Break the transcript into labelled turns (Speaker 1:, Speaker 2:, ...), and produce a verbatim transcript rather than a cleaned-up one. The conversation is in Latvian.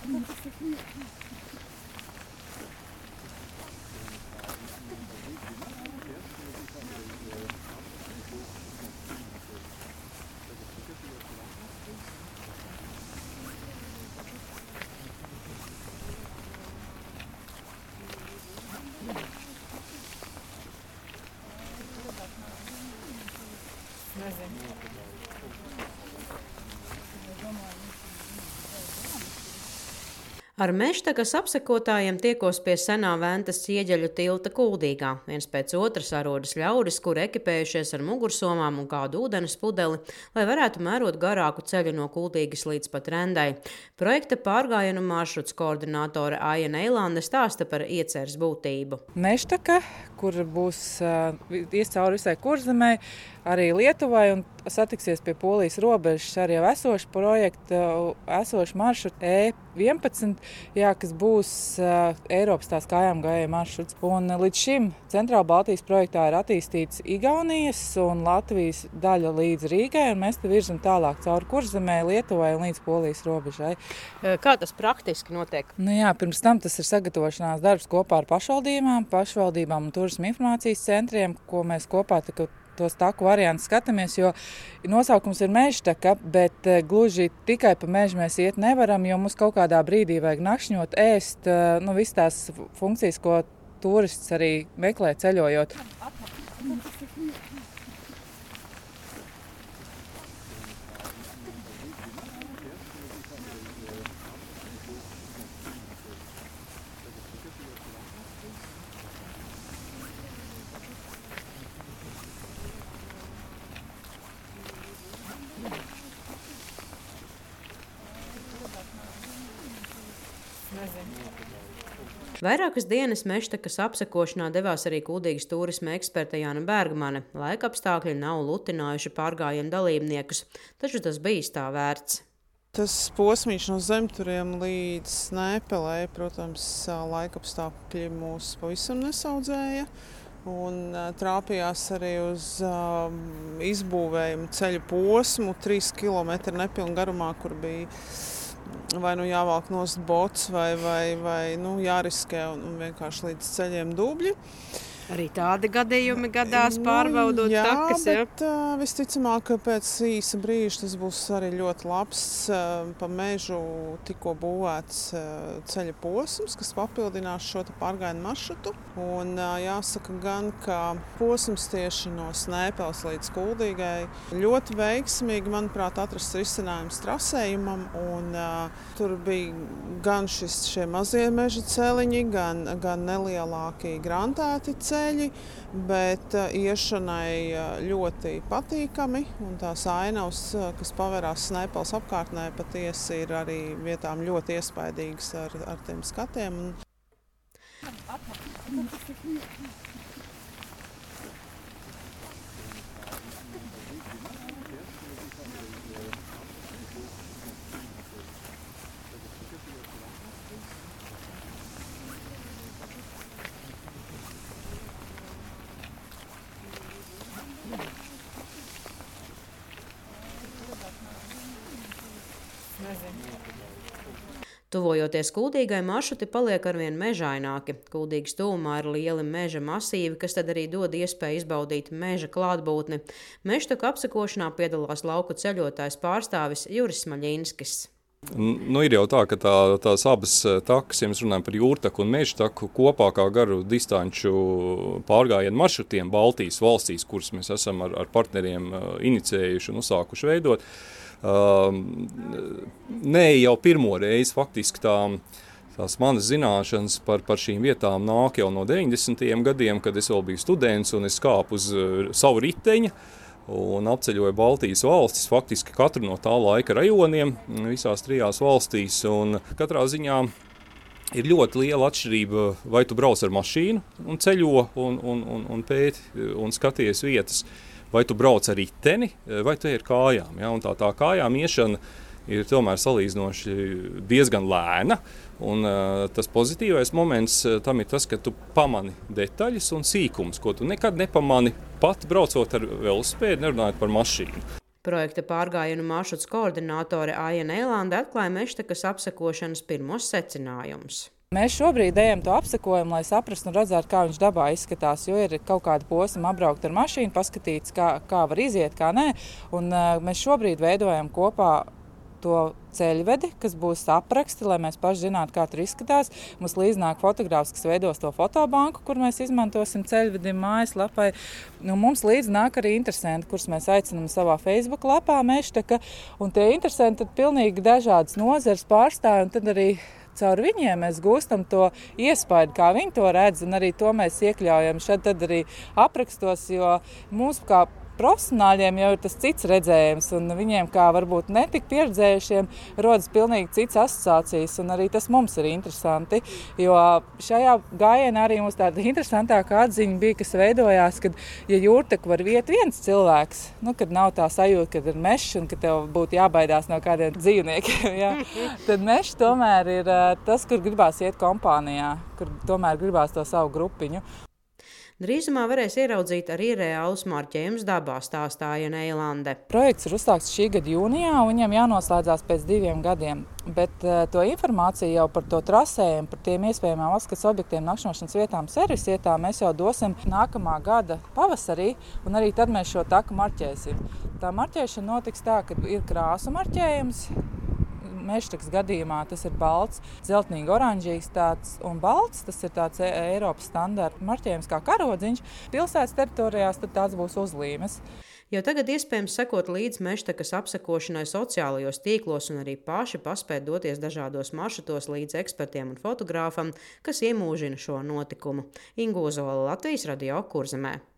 Speaker 1: Ar Mežtakas apsekotājiem tiekos pie senā Ventas ieģeļu tilta Kuldīgā. Viens pēc otras arodas ļaudis, kuri ekipējušies ar mugursomām un kādu ūdens pudeli, lai varētu mērot garāku ceļu no Kuldīgas līdz pat Rendai. Projekta pārgājienu maršruts koordinātore Aija Neilande stāsta par ieceres būtību.
Speaker 2: Mežtaka, kur būs uh, ies cauri visai Kurzemei, arī Lietuvai un satiksies pie Polijas robežas ar jau esošu projektu, esošu maršrutu E vienpadsmit, jā, kas būs uh, Eiropas tās kājām gājēju maršruts. Un uh, līdz šim Centrāla Baltijas projektā ir attīstīts Igaunijas un Latvijas daļa līdz Rīgai, un mēs te virzam tālāk cauri Kurzemei, Lietuvai un līdz Polijas robežai.
Speaker 1: Kā tas praktiski notiek?
Speaker 2: Nu jā, pirms tam tas ir sagatavošanās darbs kopā ar pašvaldībām, pašvaldībām un turisma informācijas centriem, ko mēs kopā tā, tos taku variantus skatāmies, jo nosaukums ir Mežtaka, bet gluži tikai pa mežu mēs iet nevaram, jo mums kaut kādā brīdī vajag nakšņot, ēst, nu viss tās funkcijas, ko turists arī meklē ceļojot.
Speaker 1: Vairākas dienas Mežtakas apsekošanā devās arī Kuldīgas turisma eksperte Jāna Bergmane. Laikapstākļi nav lutinājuši pārgājienu dalībniekus, taču tas bijis tā vērts.
Speaker 3: Tas posmīš no Zemturiem līdz Snēpelei, protams, laikapstākļi mūs pavisam nesaudzēja. Un trāpījās arī uz uh, izbūvējumu ceļu posmu, trīs kilometri nepilnu garumā, kur bija vai nu jāvalk nost bots, vai, vai, vai nu, jāriskē un, un vienkārši līdz ceļiem dubļi.
Speaker 1: Arī tādi gadījumi gadās pārbaudot
Speaker 3: nu, jā,
Speaker 1: takas, ja?
Speaker 3: bet uh, visticamāk, ka pēc īsa brīža tas būs arī ļoti labs uh, pa mežu tikko būvēts uh, ceļa posms, kas papildinās šo pārgājienu maršrutu. Un uh, jāsaka gan, ka posms tieši no Snēpeles līdz Kuldīgai ļoti veiksmīgi, manuprāt, atrasts risinājums trasējumam. Un, uh, tur bija gan šis, šie mazie meža celiņi, gan, gan nelielāki grantēti ceļi. Bet iešanai ļoti patīkami, un tās ainavas, kas pavērās Snēpeles apkārtnē, patiesi ir arī vietām ļoti iespaidīgas ar, ar tiem skatiem.
Speaker 1: Tuvojoties Kuldīgai, maršruti paliek arvien mežaināki. Kuldīgas tuvumā ir lieli meža masīvi, kas tad arī dod iespēju izbaudīt meža klātbūtni. Mežtaku apsekošanā piedalās lauku ceļotājs pārstāvis Juris Smaļinskis.
Speaker 4: Nu, ir jau tā, ka tā, tās abas takas, ja mēs runājam par jūrtaku un mežtaku, kopā kā garu distanču pārgājienu maršrutiem Baltijas valstīs, kurus mēs esam ar, ar partneriem inicējuši un uzsākuši veidot, Uh, ne jau pirmo reizi faktiski tā, tās manas zināšanas par, par šīm vietām nāk jau no deviņdesmitajiem gadiem, kad es vēl biju students un es kāpu uz uh, savu riteņa un apceļoju Baltijas valstis, faktiski katru no tā laika rajoniem visās trijās valstīs. Un katrā ziņā ir ļoti liela atšķirība, vai tu brauc ar mašīnu un ceļo un, un, un, un pēti un skaties vietas, vai tu brauc ar riteni, vai tu ir kājām. Ja? Un tā, tā kājām iešana ir tomēr salīdzinoši diezgan lēna. Un, uh, tas pozitīvais moments uh, tam ir tas, ka tu pamani detaļas un sīkums, ko tu nekad nepamani pat braucot ar velosipēdu, nerunājot par mašīnu.
Speaker 1: Projekta pārgājienu maršruts koordinātore Aija Eilande atklāja Mežtakas apsekošanas pirmos secinājumus.
Speaker 2: Mēs šobrīd ejam to apsekojumu, lai saprastu un redzētu, kā viņš dabā izskatās, jo ir kaut kāda posma apbraukt ar mašīnu, paskatīts, kā, kā var iziet, kā nē. Un uh, mēs šobrīd veidojam kopā to ceļvedi, kas būs apraksti, lai mēs paši zinātu, kā tur izskatās. Mums līdznāk fotogrāfs, kas veidos to fotobanku, kur mēs izmantosim ceļvedim mājaslapai. Nu, mums līdznāk arī interesanti, kurus mēs aicinām savā Facebook lapā Mežtaka. Un tie interesanti tad pilnīgi dažādas nozares pārstāvji, un tad arī caur viņiem mēs gūstam to iespaidu, kā viņi to redz, un arī to mēs iekļaujam šeit tad arī aprakstos, jo mums kā profesionāļiem jau ir tas cits redzējums, un viņiem, kā varbūt netik pieredzējušiem, rodas pilnīgi cits asociācijas, un arī tas mums ir interesanti, jo šajā gājienā arī mums tāda interesantāka atziņa bija, kas veidojās, kad, ja jūrteku var viet viens cilvēks, nu, kad nav tā sajūta, kad ir mežs, un ka tev būtu jābaidās no kādiem dzīvniekiem, jā, tad mežs tomēr ir tas, kur gribās iet kompānijā, kur tomēr gribās to savu grupiņu.
Speaker 1: Drīzumā varēs ieraudzīt arī reālus marķējumus dabā, stāstā Aija Eilande.
Speaker 2: Projekts ir uzsākts šī gada jūnijā, un viņam jānoslēdzās pēc diviem gadiem. Bet uh, to informāciju jau par to trasējumu, par tiem iespējamām atskates objektiem, nakšņošanas vietām, servis vietām mēs jau dosim nākamā gada pavasarī, un arī tad mēs šo taku marķēsim. Tā marķēšana notiks tā, ka ir krāsu marķējums. Mežtakas gadījumā tas ir balts, zeltnīgi oranžīgs tāds un balts, tas ir tāds Eiropas standarta marķējums kā karodziņš. Pilsētas teritorijās tad tāds būs uzlīmes.
Speaker 1: Jau tagad iespējams sekot līdz Mežtakas apsekošanai sociālajos tīklos un arī paši paspēt doties dažādos maršrutos līdz ekspertiem un fotogrāfam, kas iemūžina šo notikumu. Inga Ozola, Latvijas radio Kurzemē.